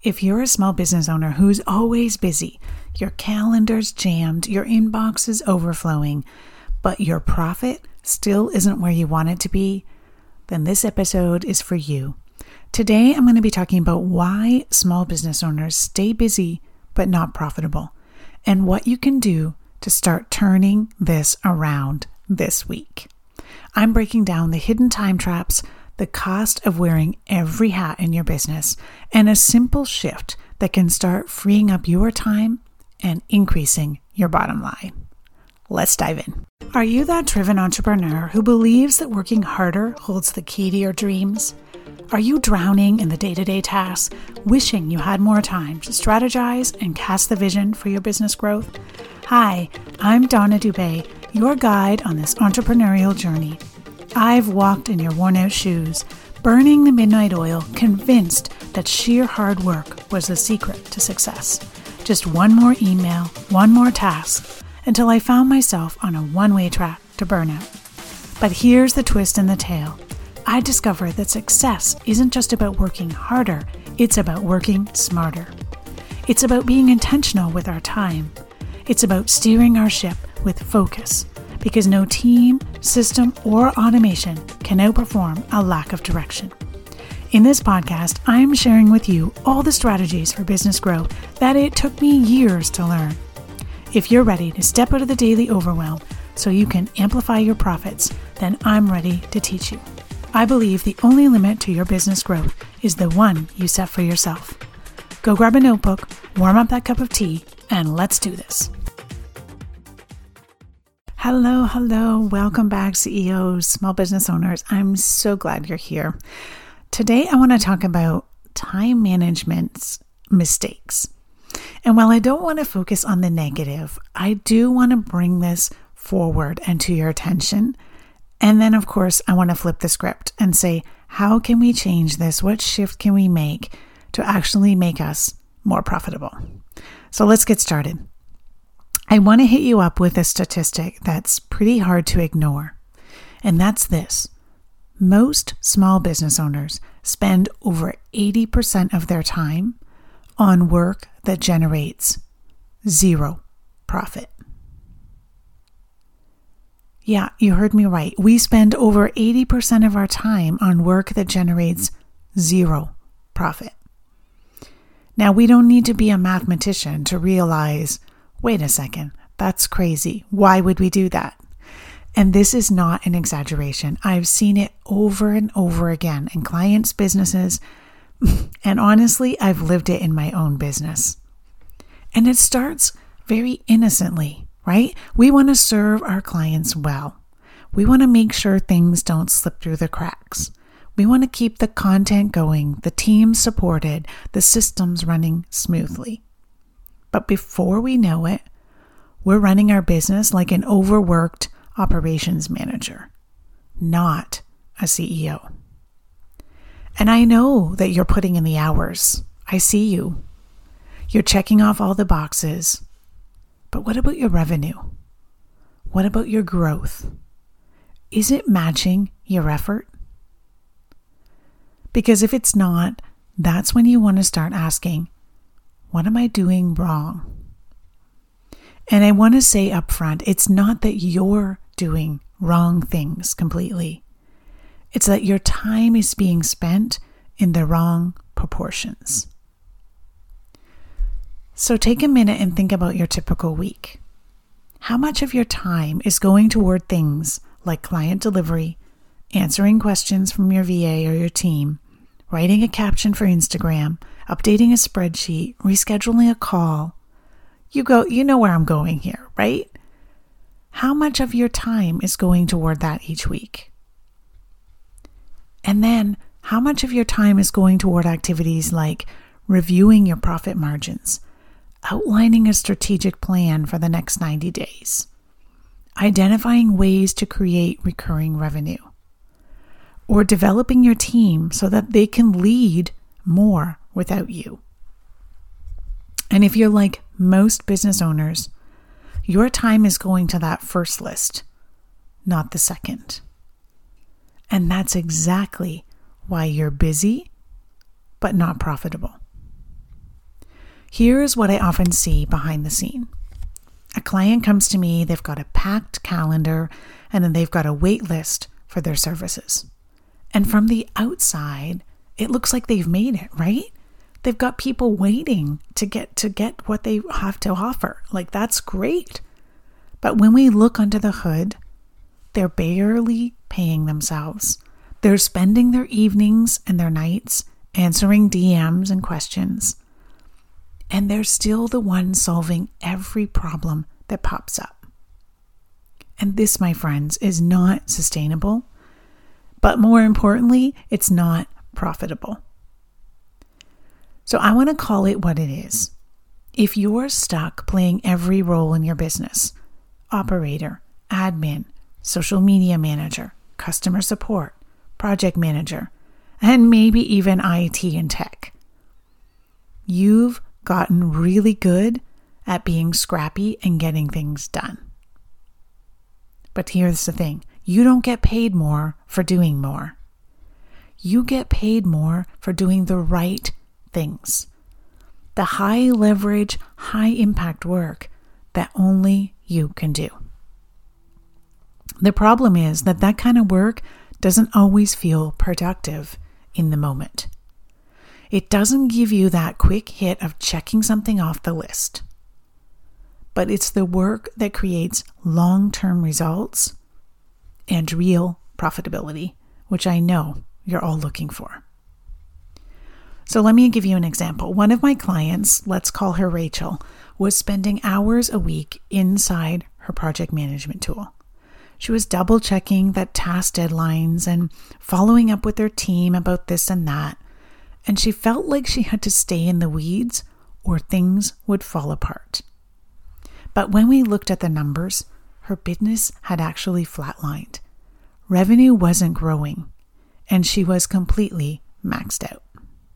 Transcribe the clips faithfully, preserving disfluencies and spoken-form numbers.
if you're a small business owner who's always busy, your calendar's jammed, your inbox is overflowing, but your profit still isn't where you want it to be, then this episode is for you. Today, I'm going to be talking about why small business owners stay busy but not profitable, and what you can do to start turning this around this week. I'm breaking down the hidden time traps, the cost of wearing every hat in your business, and a simple shift that can start freeing up your time and increasing your bottom line. Let's dive in. Are you that driven entrepreneur who believes that working harder holds the key to your dreams? Are you drowning in the day-to-day tasks, wishing you had more time to strategize and cast the vision for your business growth? Hi, I'm Donna Dubé, your guide on this entrepreneurial journey. I've walked in your worn-out shoes, burning the midnight oil, convinced that sheer hard work was the secret to success. Just one more email, one more task, until I found myself on a one-way track to burnout. But here's the twist in the tale. I discovered that success isn't just about working harder, it's about working smarter. It's about being intentional with our time. It's about steering our ship with focus, because no team, system, or automation can outperform a lack of direction. In this podcast, I'm sharing with you all the strategies for business growth that it took me years to learn. If you're ready to step out of the daily overwhelm so you can amplify your profits, then I'm ready to teach you. I believe the only limit to your business growth is the one you set for yourself. Go grab a notebook, warm up that cup of tea, and let's do this. Hello, hello. Welcome back, C E Os, small business owners. I'm so glad you're here. Today, I want to talk about time management's mistakes. And while I don't want to focus on the negative, I do want to bring this forward and to your attention. And then, of course, I want to flip the script and say, how can we change this? What shift can we make to actually make us more profitable? So let's get started. I want to hit you up with a statistic that's pretty hard to ignore. And that's this. Most small business owners spend over eighty percent of their time on work that generates zero profit. Yeah, you heard me right. We spend over eighty percent of our time on work that generates zero profit. Now, we don't need to be a mathematician to realize, wait a second, that's crazy. Why would we do that? And this is not an exaggeration. I've seen it over and over again in clients' businesses. And honestly, I've lived it in my own business. And it starts very innocently, right? We want to serve our clients well. We want to make sure things don't slip through the cracks. We want to keep the content going, the team supported, the systems running smoothly. But before we know it, we're running our business like an overworked operations manager, not a C E O. And I know that you're putting in the hours. I see you. You're checking off all the boxes. But what about your revenue? What about your growth? Is it matching your effort? Because if it's not, that's when you want to start asking, what am I doing wrong? And I want to say up front, it's not that you're doing wrong things completely. It's that your time is being spent in the wrong proportions. So take a minute and think about your typical week. How much of your time is going toward things like client delivery, answering questions from your V A or your team, writing a caption for Instagram, updating a spreadsheet, rescheduling a call? You go, you know where I'm going here, right? How much of your time is going toward that each week? And then how much of your time is going toward activities like reviewing your profit margins, outlining a strategic plan for the next ninety days, identifying ways to create recurring revenue, or developing your team so that they can lead more without you? And if you're like most business owners, your time is going to that first list, not the second. And that's exactly why you're busy, but not profitable. Here's what I often see behind the scene. A client comes to me, they've got a packed calendar, and then they've got a wait list for their services. And from the outside, it looks like they've made it, right? They've got people waiting to get to get what they have to offer. Like, that's great. But when we look under the hood, they're barely paying themselves. They're spending their evenings and their nights answering D Ms and questions. And they're still the one solving every problem that pops up. And this, my friends, is not sustainable. But more importantly, it's not profitable. So I want to call it what it is. If you're stuck playing every role in your business, operator, admin, social media manager, customer support, project manager, and maybe even I T and tech, you've gotten really good at being scrappy and getting things done. But here's the thing. You don't get paid more for doing more. You get paid more for doing the right things. The high leverage, high impact work that only you can do. The problem is that that kind of work doesn't always feel productive in the moment. It doesn't give you that quick hit of checking something off the list. But it's the work that creates long-term results and real profitability, which I know you're all looking for. So let me give you an example. One of my clients, let's call her Rachel, was spending hours a week inside her project management tool. She was double checking that task deadlines and following up with her team about this and that. And she felt like she had to stay in the weeds or things would fall apart. But when we looked at the numbers, her business had actually flatlined. Revenue wasn't growing, and she was completely maxed out.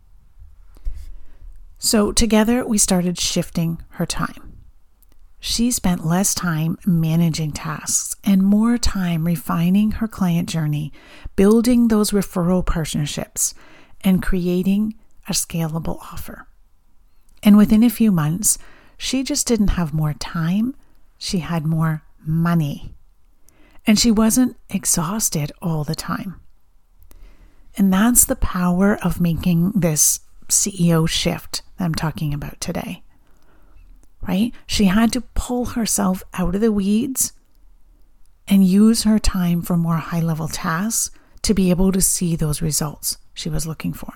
So together we started shifting her time. She spent less time managing tasks and more time refining her client journey, building those referral partnerships, and creating a scalable offer. And within a few months, she just didn't have more time, she had more money. And she wasn't exhausted all the time. And that's the power of making this C E O shift that I'm talking about today. Right? She had to pull herself out of the weeds and use her time for more high-level tasks to be able to see those results she was looking for.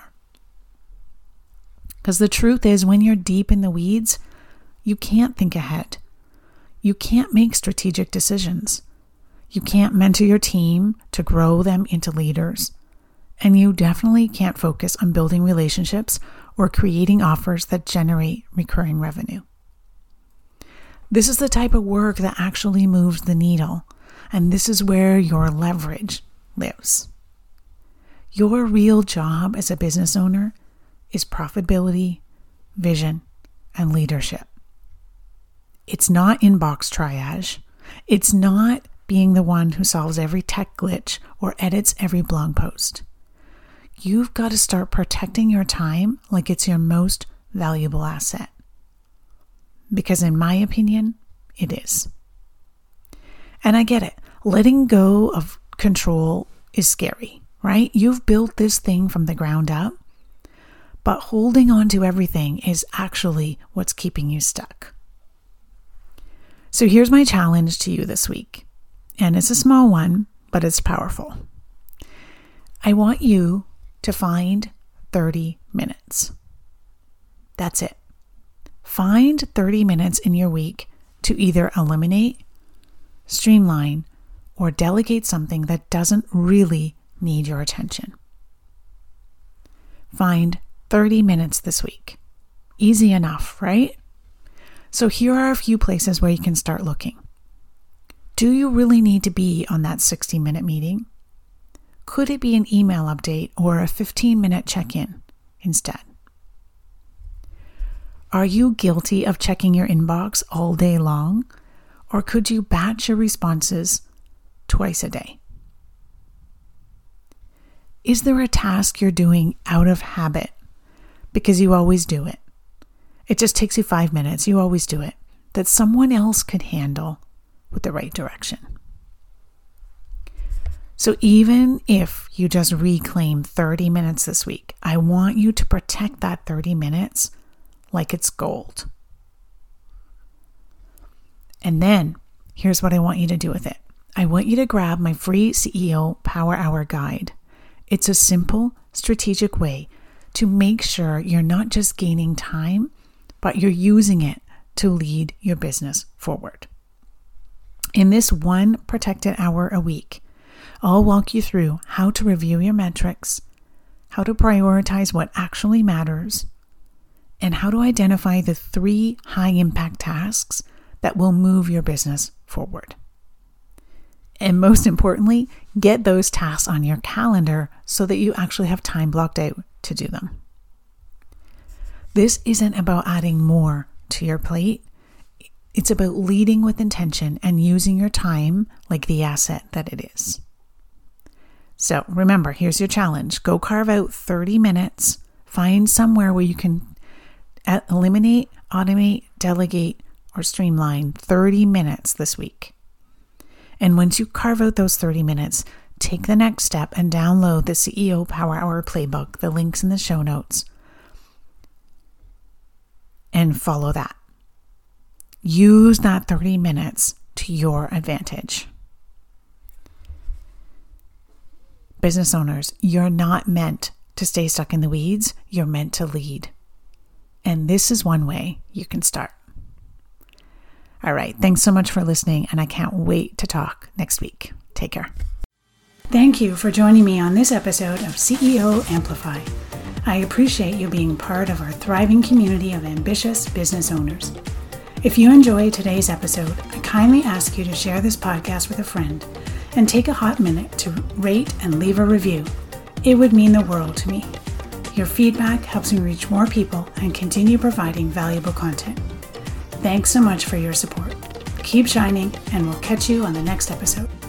Because the truth is, when you're deep in the weeds, you can't think ahead. You can't make strategic decisions. You can't mentor your team to grow them into leaders. And you definitely can't focus on building relationships or creating offers that generate recurring revenue. This is the type of work that actually moves the needle, and this is where your leverage lives. Your real job as a business owner is profitability, vision, and leadership. It's not inbox triage. It's not being the one who solves every tech glitch or edits every blog post. You've got to start protecting your time like it's your most valuable asset. Because in my opinion, it is. And I get it. Letting go of control is scary, right? You've built this thing from the ground up, but holding on to everything is actually what's keeping you stuck. So here's my challenge to you this week. And it's a small one, but it's powerful. I want you to find thirty minutes. That's it. Find thirty minutes in your week to either eliminate, streamline, or delegate something that doesn't really need your attention. Find thirty minutes this week. Easy enough, right? So here are a few places where you can start looking. Do you really need to be on that sixty-minute meeting? Could it be an email update or a fifteen-minute check-in instead? Are you guilty of checking your inbox all day long? Or could you batch your responses twice a day? Is there a task you're doing out of habit because you always do it? It just takes you five minutes, you always do it, that someone else could handle with the right direction. So even if you just reclaim thirty minutes this week, I want you to protect that thirty minutes like it's gold. And then here's what I want you to do with it. I want you to grab my free C E O Power Hour guide. It's a simple, strategic way to make sure you're not just gaining time, but you're using it to lead your business forward. In this one protected hour a week, I'll walk you through how to review your metrics, how to prioritize what actually matters, and how to identify the three high-impact tasks that will move your business forward. And most importantly, get those tasks on your calendar so that you actually have time blocked out to do them. This isn't about adding more to your plate. It's about leading with intention and using your time like the asset that it is. So remember, here's your challenge. Go carve out thirty minutes. Find somewhere where you can eliminate, automate, delegate, or streamline thirty minutes this week. And once you carve out those thirty minutes, take the next step and download the C E O Power Hour Playbook, the links in the show notes, and follow that. Use that thirty minutes to your advantage. Business owners, you're not meant to stay stuck in the weeds. You're meant to lead. And this is one way you can start. All right. Thanks so much for listening, and I can't wait to talk next week. Take care. Thank you for joining me on this episode of C E O Amplify. I appreciate you being part of our thriving community of ambitious business owners. If you enjoyed today's episode, I kindly ask you to share this podcast with a friend and take a hot minute to rate and leave a review. It would mean the world to me. Your feedback helps me reach more people and continue providing valuable content. Thanks so much for your support. Keep shining, and we'll catch you on the next episode.